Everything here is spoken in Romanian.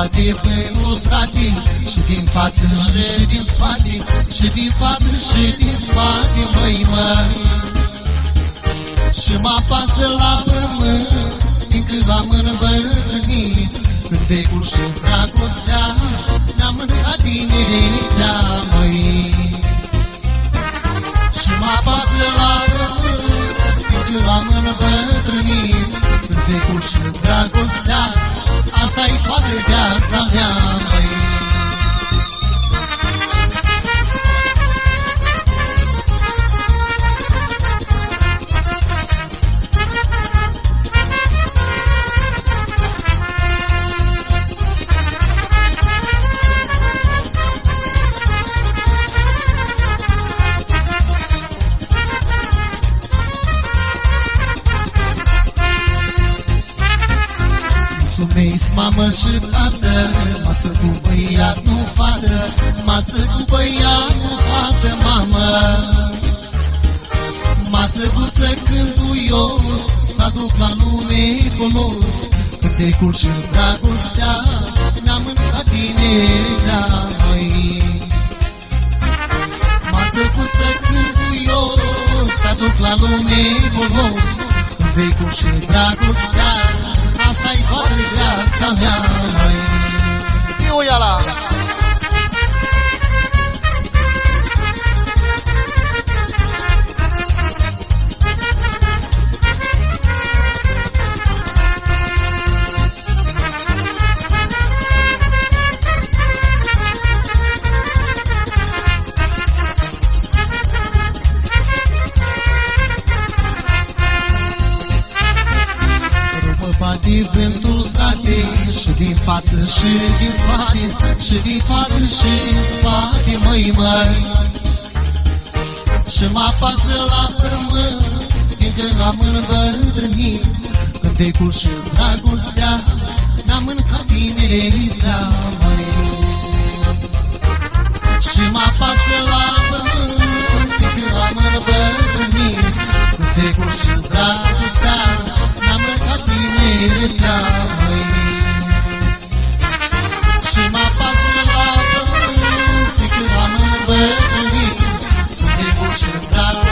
bate vânul, frate, și din față și din spate, și din față și din spate, măi, măi. Și mă apasă la pământ, fiindcă am îmbătrânit, cântecul și dragostea ne-a mâncat tinerețea, măi. Și mă apasă la pământ, fiindcă am îmbătrânit, cântecul și dragostea, asta-i toată viața mea, măi. Mulțumesc, mamă și tată, mață cu băiat, nu fată, mață cu băiat, nu fată, mamă. Mață dusă cântuios, s-aduc la lume folos, cântecul și dragostea ne-a mâncat tinerețea, măi. Mață dusă cântuios, s-aduc la lume folos, cântecul și dragostea, asta-i toată viața mea, măi. Eu ia-la! Bate vântul, frate, și din față și din spate, și din față și din spate, măi, măi. Și mă apasă la pământ, fiindcă am îmbătrânit, cântecul și dragostea mi-a mâncat tinerețea, măi. Și mă apasă la pământ, fiindcă am îmbătrânit, cântecul și dragostea mi-a mâncat tinerețea, măi. Și mă apasă la pământ, fiindcă am îmbătrânit, cântecul și dragostea